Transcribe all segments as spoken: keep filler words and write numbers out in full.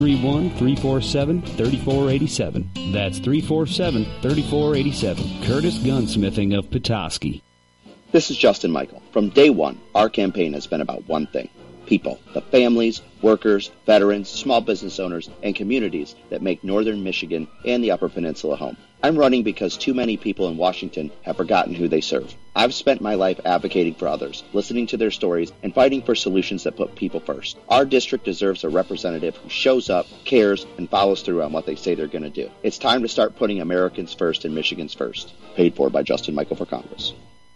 three one, three four seven, three four eight seven. That's three four seven, three four eight seven. Curtis Gunsmithing of Petoskey. This is Justin Michael. From day one, our campaign has been about one thing: people, the families, workers, veterans, small business owners, and communities that make northern Michigan and the Upper Peninsula home. I'm running because too many people in Washington have forgotten who they serve. I've spent my life advocating for others, listening to their stories, and fighting for solutions that put people first. Our district deserves a representative who shows up, cares, and follows through on what they say they're going to do. It's time to start putting Americans first and Michigan's first. Paid for by Justin Michael for Congress.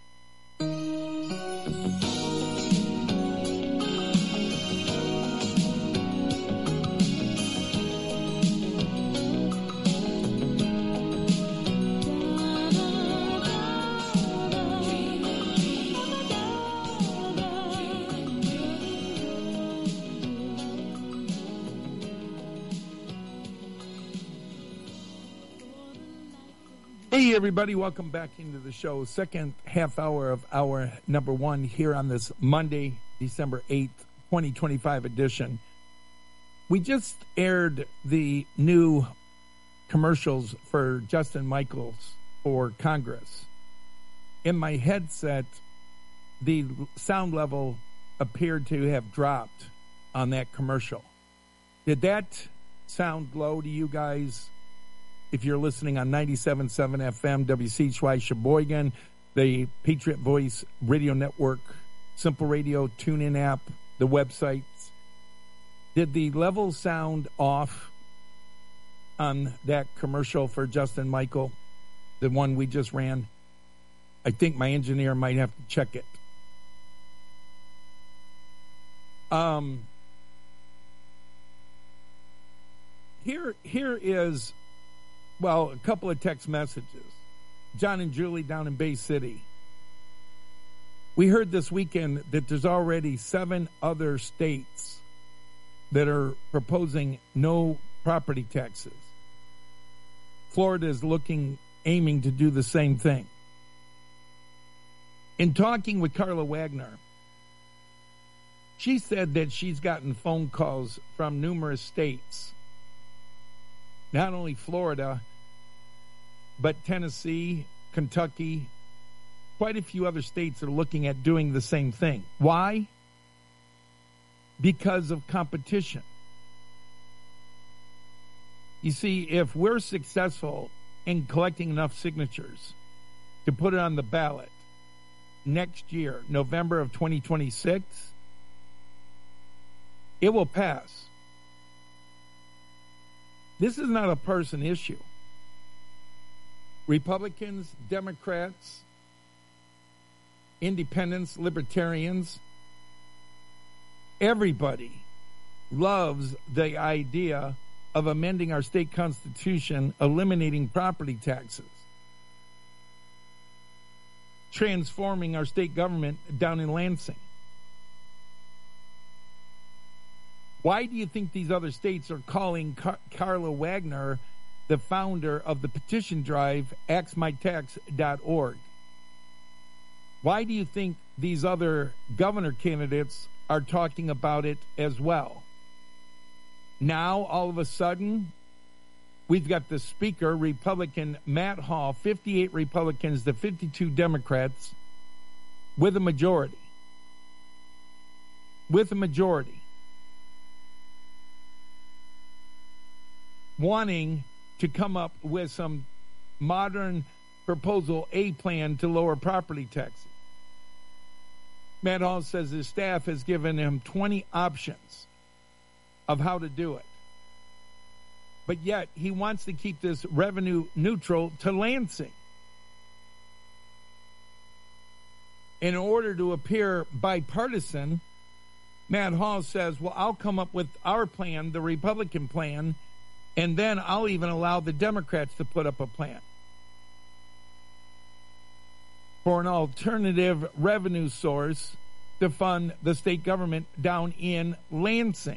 Hey, everybody. Welcome back into the show. Second half hour of hour number one here on this Monday, December eighth, twenty twenty-five edition. We just aired the new commercials for Justin Michaels for Congress. In my headset, the sound level appeared to have dropped on that commercial. Did that sound low to you guys? If you're listening on ninety-seven point seven F M, W C H Y Sheboygan, the Patriot Voice Radio Network, Simple Radio, TuneIn app, the websites, did the level sound off on that commercial for Justin Michael, the one we just ran? I think my engineer might have to check it. Um, here, here is... Well, a couple of text messages. John and Julie down in Bay City. We heard this weekend that there's already seven other states that are proposing no property taxes. Florida is looking, aiming to do the same thing. In talking with Carla Wagner, she said that she's gotten phone calls from numerous states, not only Florida, but Tennessee, Kentucky, quite a few other states are looking at doing the same thing. Why? Because of competition. You see, if we're successful in collecting enough signatures to put it on the ballot next year, November of twenty twenty-six, it will pass. This is not a partisan issue. Republicans, Democrats, independents, libertarians, everybody loves the idea of amending our state constitution, eliminating property taxes, transforming our state government down in Lansing. Why do you think these other states are calling Car- Carla Wagner the founder of the petition drive, ax my tax dot org? Why do you think these other governor candidates are talking about it as well? Now, all of a sudden, we've got the speaker, Republican Matt Hall, fifty-eight Republicans to fifty-two Democrats, with a majority. With a majority. Wanting to come up with some modern proposal, a plan to lower property taxes. Matt Hall says his staff has given him twenty options of how to do it. But yet, he wants to keep this revenue neutral to Lansing. In order to appear bipartisan, Matt Hall says, well, I'll come up with our plan, the Republican plan, and then I'll even allow the Democrats to put up a plan for an alternative revenue source to fund the state government down in Lansing.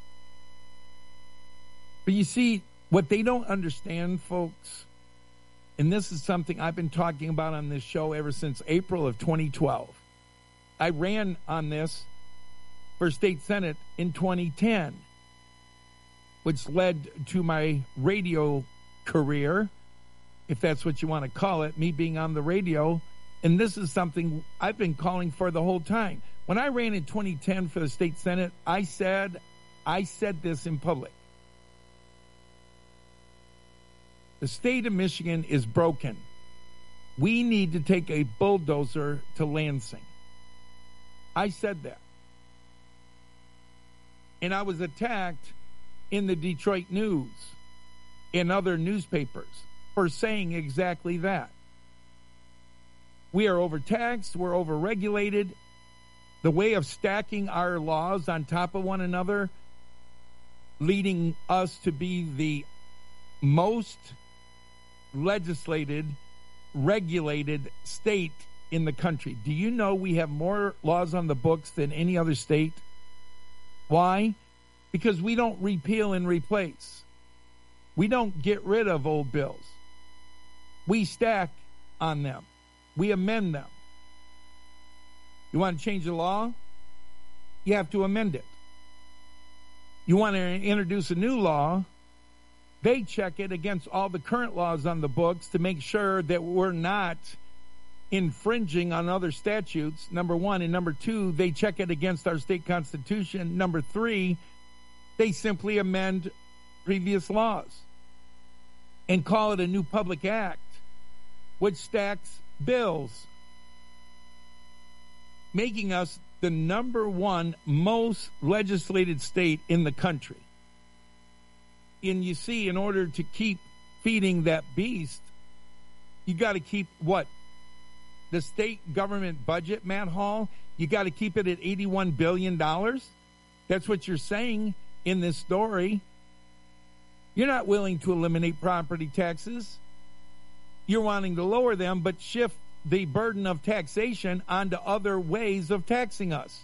But you see, what they don't understand, folks, and this is something I've been talking about on this show ever since April of twenty twelve. I ran on this for state senate in twenty ten. which led to my radio career, if that's what you want to call it, me being on the radio. And this is something I've been calling for the whole time. When I ran in twenty ten for the state Senate, I said, I said this in public. The state of Michigan is broken. We need to take a bulldozer to Lansing. I said that. And I was attacked in the Detroit News, in other newspapers, for saying exactly that. We are overtaxed, we're overregulated. The way of stacking our laws on top of one another, leading us to be the most legislated, regulated state in the country. Do you know we have more laws on the books than any other state? Why? Because we don't repeal and replace. We don't get rid of old bills. We stack on them. We amend them. You want to change the law? You have to amend it. You want to introduce a new law? They check it against all the current laws on the books to make sure that we're not infringing on other statutes, number one. And number two, they check it against our state constitution. Number three, they simply amend previous laws and call it a new public act, which stacks bills, making us the number one most legislated state in the country. And you see, in order to keep feeding that beast, you got to keep what? The state government budget, Matt Hall, you got to keep it at eighty-one billion dollars. That's what you're saying in this story. You're not willing to eliminate property taxes. You're wanting to lower them, but shift the burden of taxation onto other ways of taxing us.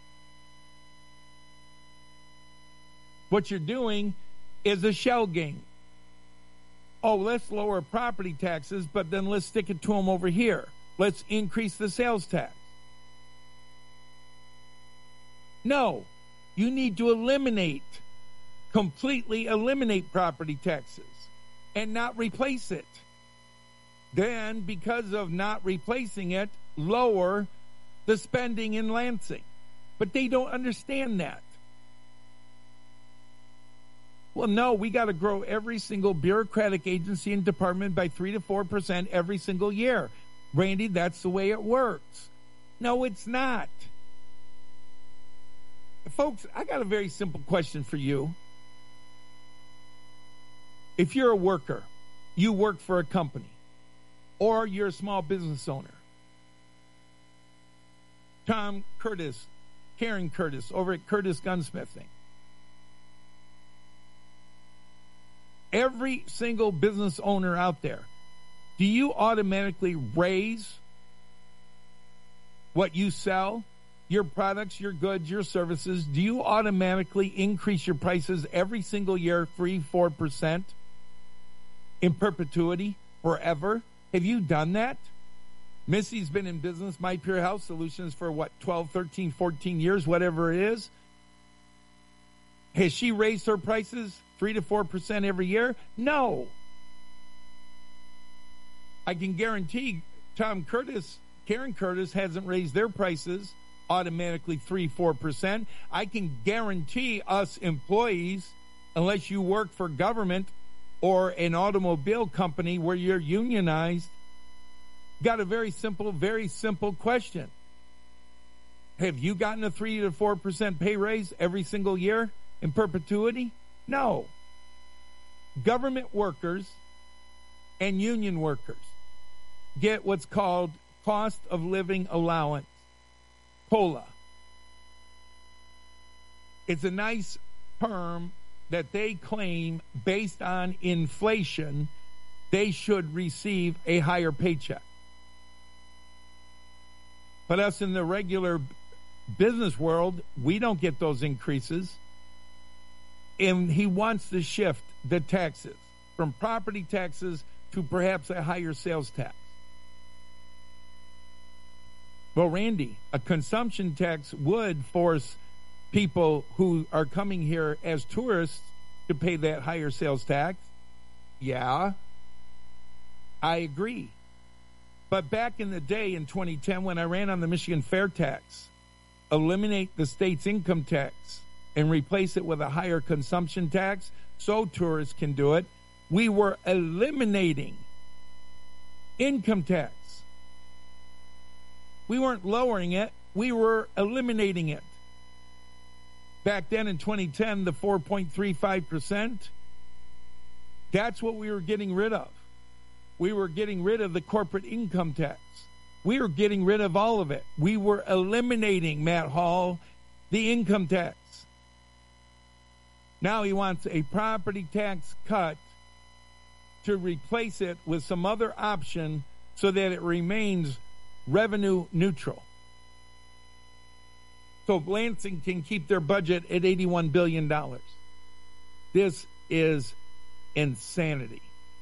What you're doing is a shell game. Oh, let's lower property taxes, but then let's stick it to them over here. Let's increase the sales tax. No, you need to eliminate, completely eliminate property taxes and not replace it. Then, because of not replacing it, lower the spending in Lansing. But they don't understand that. Well, no, we got to grow every single bureaucratic agency and department by three to four percent every single year. Randy, that's the way it works. No, it's not. Folks, I got a very simple question for you. If you're a worker, you work for a company, or you're a small business owner. Tom Curtis, Karen Curtis over at Curtis Gunsmithing. Every single business owner out there, do you automatically raise what you sell, your products, your goods, your services? Do you automatically increase your prices every single year, three, four percent in perpetuity, forever? Have you done that? Missy's been in business, My Pure Health Solutions, for what, twelve, thirteen, fourteen years, whatever it is. Has she raised her prices three to four percent every year? No. I can guarantee Tom Curtis, Karen Curtis hasn't raised their prices automatically three, four percent. I can guarantee us employees, unless you work for government or an automobile company where you're unionized, got a very simple, very simple question. Have you gotten a three to four percent pay raise every single year in perpetuity? No. Government workers and union workers get what's called cost of living allowance, COLA. It's a nice term that they claim based on inflation, they should receive a higher paycheck. But us in the regular business world, we don't get those increases. And he wants to shift the taxes from property taxes to perhaps a higher sales tax. Well, Randy, a consumption tax would force people who are coming here as tourists to pay that higher sales tax. Yeah, I agree. But back in the day in twenty ten, when I ran on the Michigan fair tax, eliminate the state's income tax and replace it with a higher consumption tax so tourists can do it, we were eliminating income tax. We weren't lowering it. We were eliminating it. Back then in twenty ten, the four point three five percent, that's what we were getting rid of. We were getting rid of the corporate income tax. We were getting rid of all of it. We were eliminating, Matt Hall, the income tax. Now he wants a property tax cut to replace it with some other option so that it remains revenue neutral. So Lansing can keep their budget at eighty-one billion dollars. This is insanity.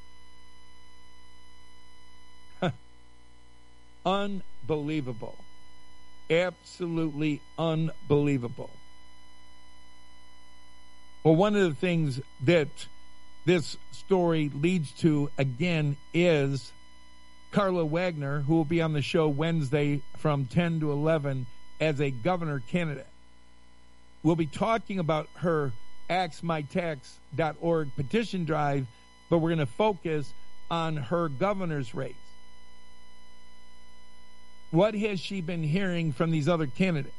Unbelievable. Absolutely unbelievable. Well, one of the things that this story leads to, again, is Carla Wagner, who will be on the show Wednesday from ten to eleven as a governor candidate. We'll be talking about her ax my tax dot org petition drive, but we're going to focus on her governor's race. What has she been hearing from these other candidates?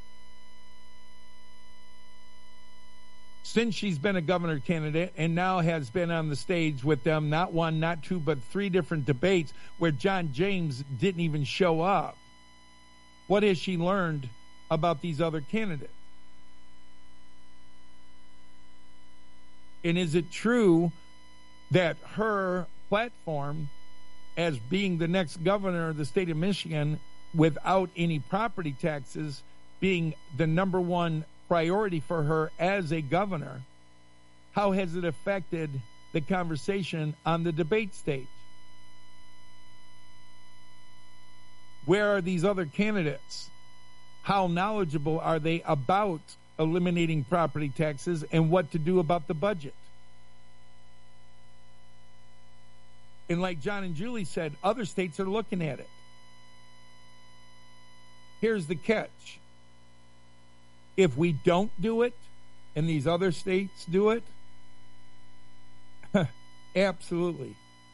Since she's been a governor candidate and now has been on the stage with them, not one, not two, but three different debates where John James didn't even show up, what has she learned about these other candidates? And is it true that her platform as being the next governor of the state of Michigan without any property taxes being the number one priority for her as a governor, how has it affected the conversation on the debate stage? Where are these other candidates? How knowledgeable are they about eliminating property taxes and what to do about the budget? And like John and Julie said, other states are looking at it. Here's the catch. If we don't do it and these other states do it, absolutely,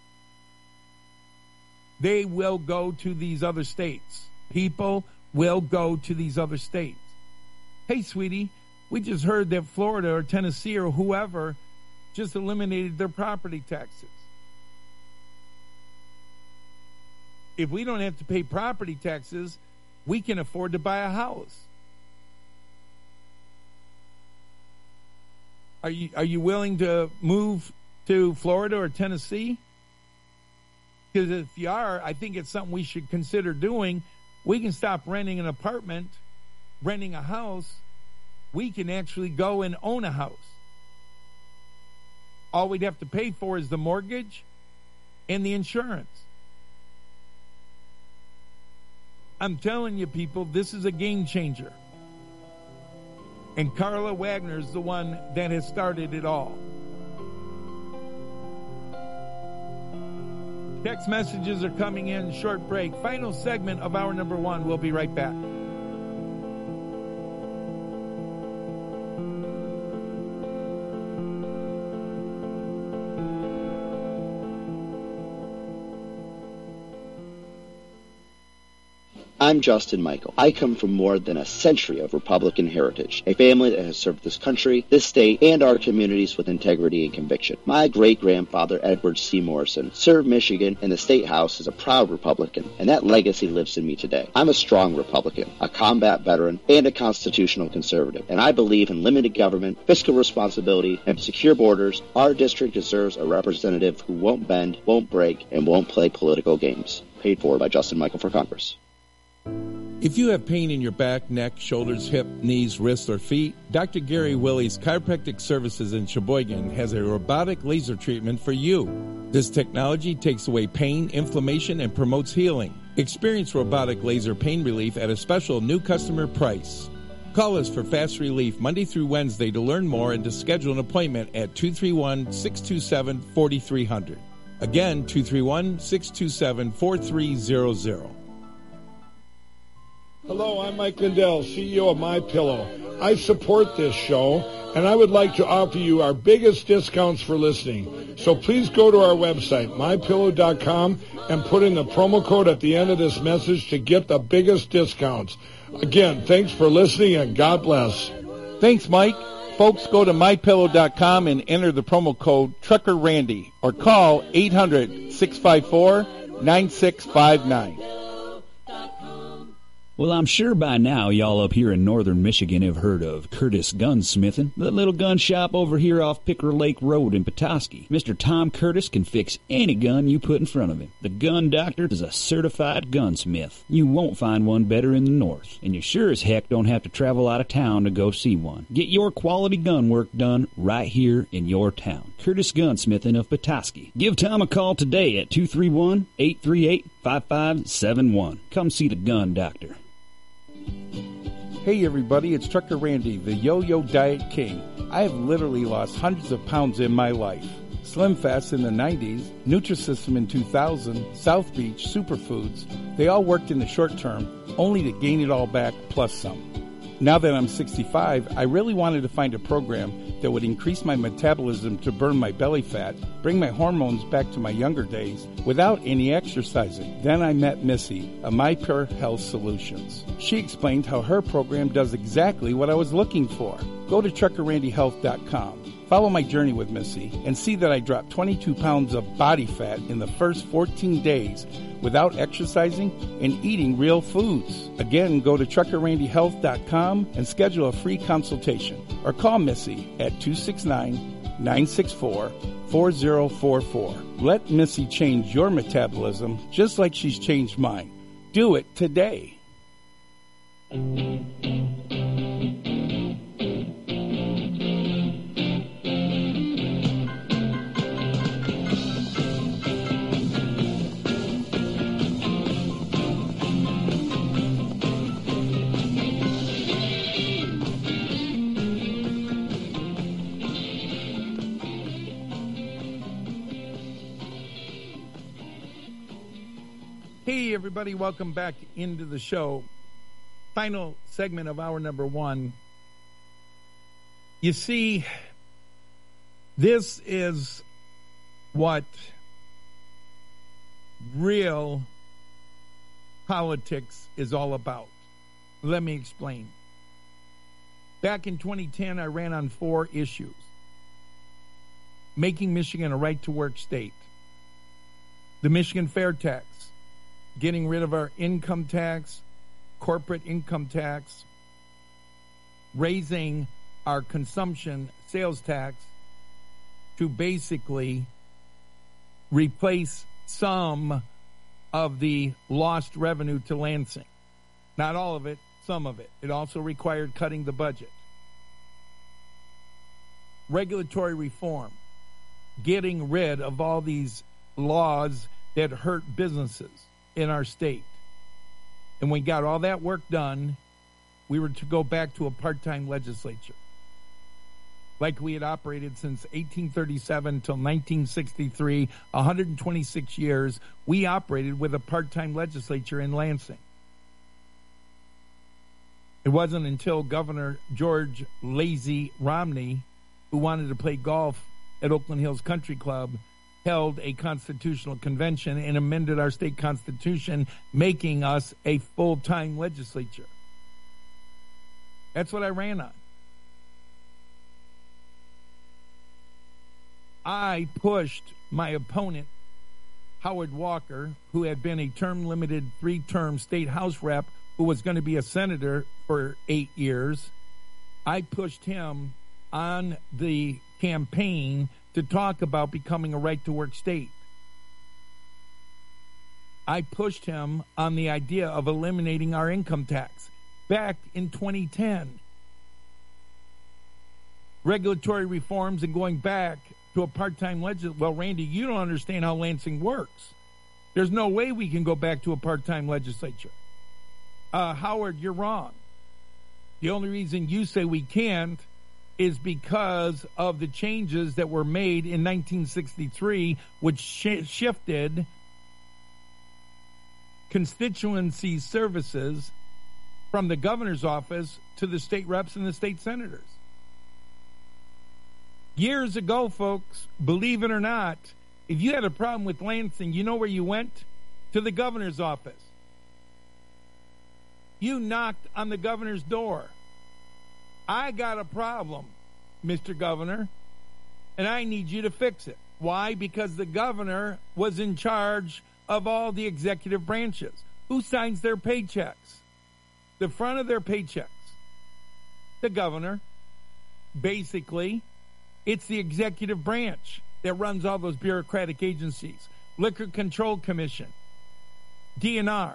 they will go to these other states. People will go to these other states. Hey, sweetie, we just heard that Florida or Tennessee or whoever just eliminated their property taxes. If we don't have to pay property taxes, we can afford to buy a house. Are you are you willing to move to Florida or Tennessee? Because if you are, I think it's something we should consider doing. We can stop renting an apartment, renting a house. We can actually go and own a house. All we'd have to pay for is the mortgage and the insurance. I'm telling you, people, this is a game changer. And Carla Wagner is the one that has started it all. Text messages are coming in. Short break. Final segment of hour number one. We'll be right back. I'm Justin Michael. I come from more than a century of Republican heritage, a family that has served this country, this state, and our communities with integrity and conviction. My great-grandfather, Edward C. Morrison, served Michigan in the State House as a proud Republican, and that legacy lives in me today. I'm a strong Republican, a combat veteran, and a constitutional conservative, and I believe in limited government, fiscal responsibility, and secure borders. Our district deserves a representative who won't bend, won't break, and won't play political games. Paid for by Justin Michael for Congress. If you have pain in your back, neck, shoulders, hip, knees, wrists, or feet, Doctor Gary Willie's Chiropractic Services in Sheboygan has a robotic laser treatment for you. This technology takes away pain, inflammation, and promotes healing. Experience robotic laser pain relief at a special new customer price. Call us for fast relief Monday through Wednesday to learn more and to schedule an appointment at two three one, six two seven, four three zero zero. Again, two three one, six two seven, four three zero zero. Hello, I'm Mike Lindell, C E O of MyPillow. I support this show, and I would like to offer you our biggest discounts for listening. So please go to our website, my pillow dot com, and put in the promo code at the end of this message to get the biggest discounts. Again, thanks for listening, and God bless. Thanks, Mike. Folks, go to my pillow dot com and enter the promo code Trucker Randy or call eight hundred, six five four, nine six five nine. Well, I'm sure by now y'all up here in northern Michigan have heard of Curtis Gunsmithing, the little gun shop over here off Picker Lake Road in Petoskey. Mister Tom Curtis can fix any gun you put in front of him. The Gun Doctor is a certified gunsmith. You won't find one better in the north, and you sure as heck don't have to travel out of town to go see one. Get your quality gun work done right here in your town. Curtis Gunsmithing of Petoskey. Give Tom a call today at two three one, eight three eight, five five seven one. Come see the Gun Doctor. Hey everybody, it's Trucker Randy, the Yo-Yo Diet King. I have literally lost hundreds of pounds in my life. Slim Fast in the nineties, Nutrisystem in two thousand, South Beach, Superfoods, they all worked in the short term, only to gain it all back plus some. Now that I'm sixty-five, I really wanted to find a program that would increase my metabolism to burn my belly fat, bring my hormones back to my younger days, without any exercising. Then I met Missy of MyPure Health Solutions. She explained how her program does exactly what I was looking for. Go to trucker randy health dot com. Follow my journey with Missy and see that I dropped twenty-two pounds of body fat in the first fourteen days without exercising and eating real foods. Again, go to trucker randy health dot com and schedule a free consultation or call Missy at two six nine, nine six four, four zero four four. Let Missy change your metabolism just like she's changed mine. Do it today. Hey, everybody, welcome back into the show. Final segment of hour number one. You see, this is what real politics is all about. Let me explain. Back in twenty ten, I ran on four issues. Making Michigan a right-to-work state. The Michigan Fair Tax. Getting rid of our income tax, corporate income tax, raising our consumption sales tax to basically replace some of the lost revenue to Lansing. Not all of it, some of it. It also required cutting the budget. Regulatory reform, getting rid of all these laws that hurt businesses in our state. And when we got all that work done, we were to go back to a part-time legislature. Like we had operated since eighteen thirty-seven until nineteen sixty-three, one hundred twenty-six years, we operated with a part-time legislature in Lansing. It wasn't until Governor George Lazy Romney, who wanted to play golf at Oakland Hills Country Club, held a constitutional convention and amended our state constitution, making us a full-time legislature. That's what I ran on. I pushed my opponent, Howard Walker, who had been a term-limited three-term state House rep, who was going to be a senator for eight years. I pushed him on the campaign to talk about becoming a right-to-work state. I pushed him on the idea of eliminating our income tax back in twenty ten. Regulatory reforms and going back to a part-time legislature. Well, Randy, you don't understand how Lansing works. There's no way we can go back to a part-time legislature. Uh, Howard, you're wrong. The only reason you say we can't is because of the changes that were made in nineteen sixty-three, which sh- shifted constituency services from the governor's office to the state reps and the state senators. Years ago, folks, believe it or not, if you had a problem with Lansing, you know where you went? To the governor's office. You knocked on the governor's door. I got a problem, Mister Governor, and I need you to fix it. Why? Because the governor was in charge of all the executive branches. Who signs their paychecks? The front of their paychecks. The governor. Basically, it's the executive branch that runs all those bureaucratic agencies. Liquor Control Commission, D N R.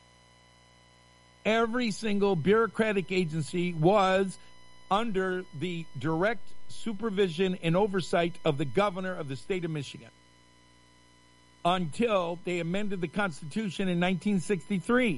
Every single bureaucratic agency was under the direct supervision and oversight of the governor of the state of Michigan until they amended the Constitution in nineteen sixty-three.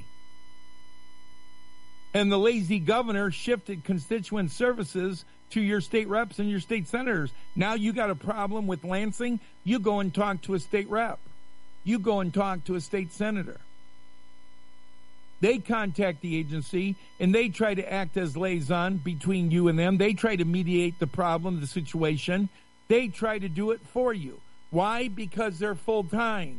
And the lazy governor shifted constituent services to your state reps and your state senators. Now you got a problem with Lansing, you go and talk to a state rep. You go and talk to a state senator. They contact the agency, and they try to act as liaison between you and them. They try to mediate the problem, the situation. They try to do it for you. Why? Because they're full-time.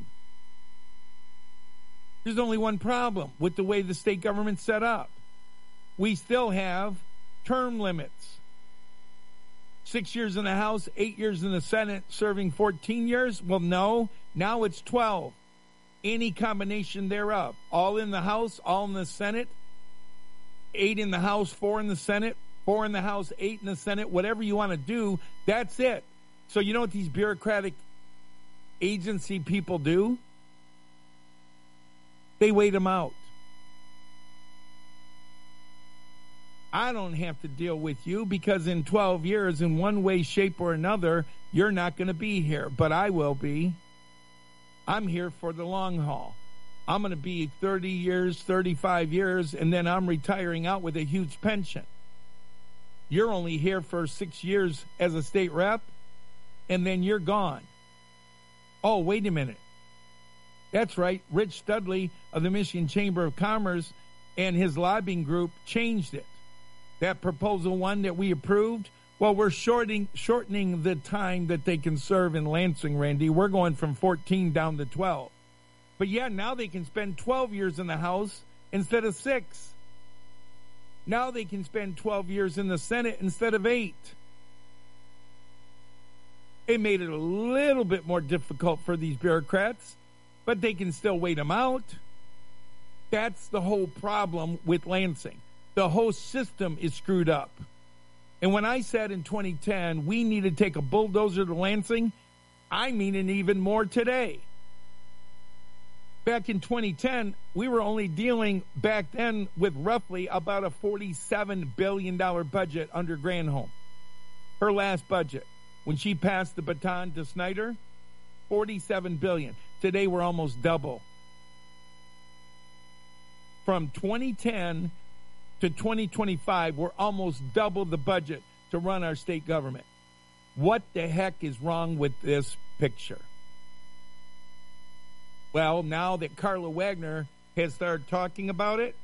There's only one problem with the way the state government's set up. We still have term limits. Six years in the House, eight years in the Senate, serving fourteen years? Well, no. Now it's twelve. Any combination thereof. All in the House, all in the Senate. Eight in the House, four in the Senate. Four in the House, eight in the Senate. Whatever you want to do, that's it. So you know what these bureaucratic agency people do? They wait them out. I don't have to deal with you because in twelve years, in one way, shape, or another, you're not going to be here. But I will be. I'm here for the long haul. I'm going to be thirty years, thirty-five years, and then I'm retiring out with a huge pension. You're only here for six years as a state rep, and then you're gone. Oh, wait a minute. That's right. Rich Studley of the Michigan Chamber of Commerce and his lobbying group changed it. That proposal one that we approved, well, we're shorting, shortening the time that they can serve in Lansing, Randy. We're going from fourteen down to twelve. But yeah, now they can spend twelve years in the House instead of six. Now they can spend twelve years in the Senate instead of eight. It made it a little bit more difficult for these bureaucrats, but they can still wait them out. That's the whole problem with Lansing. The whole system is screwed up. And when I said in twenty ten we need to take a bulldozer to Lansing, I mean it even more today. Back in twenty ten, we were only dealing back then with roughly about a forty-seven billion dollars budget under Granholm. Her last budget. When she passed the baton to Snyder, forty-seven billion dollars. Today we're almost double. From twenty ten to twenty twenty-five, we're almost double the budget to run our state government. What the heck is wrong with this picture? Well, now that Carla Wagner has started talking about it,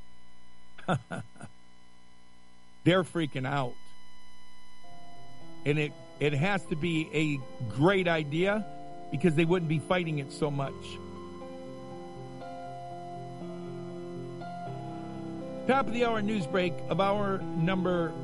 they're freaking out. And it, it has to be a great idea because they wouldn't be fighting it so much. Top of the hour news break of hour number